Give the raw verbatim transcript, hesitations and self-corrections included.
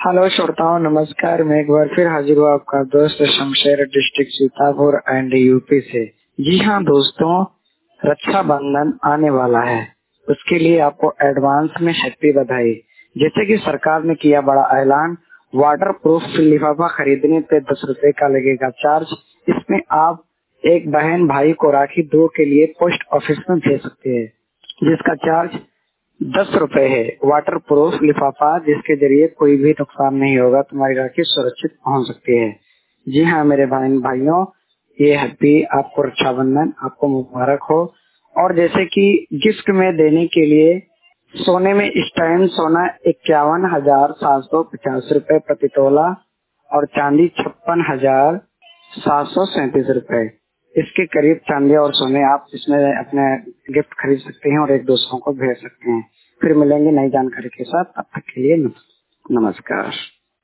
Hello श्रोताओं, नमस्कार। मैं एक बार फिर हाजिर हुआ आपका दोस्त Shamsher, district Sitapur and UP से। जी हाँ दोस्तों, रक्षाबंधन आने वाला है, उसके लिए आपको एडवांस में हैप्पी बधाई। जैसे कि सरकार ने किया बड़ा ऐलान, वाटर प्रूफ लिफाफा खरीदने पे दस रुपए का लगेगा चार्ज। इसमें आप एक बहन भाई को राखी दो के लिए पोस्ट ऑफिस में भेज सकते हैं, जिसका चार्ज दस रुपए है। वाटर प्रूफ लिफाफा जिसके जरिए कोई भी नुकसान नहीं होगा, तुम्हारी राखी सुरक्षित पहुंच सकती है। जी हाँ मेरे बहन भाइयों, ये हैप्पी आपको रक्षाबंधन, आपको मुबारक हो। और जैसे कि गिफ्ट में देने के लिए सोने में इस टाइम सोना इक्यावन हजार सात सौ पचास रूपए प्रति तोला और चांदी छप्पन हजार सात सौ सैंतीस रूपए, इसके करीब चांदी और सोने आप इसमें अपने गिफ्ट खरीद सकते हैं और एक दूसरों को भेज सकते हैं। फिर मिलेंगे नई जानकारी के साथ, तब तक के लिए नमस्कार।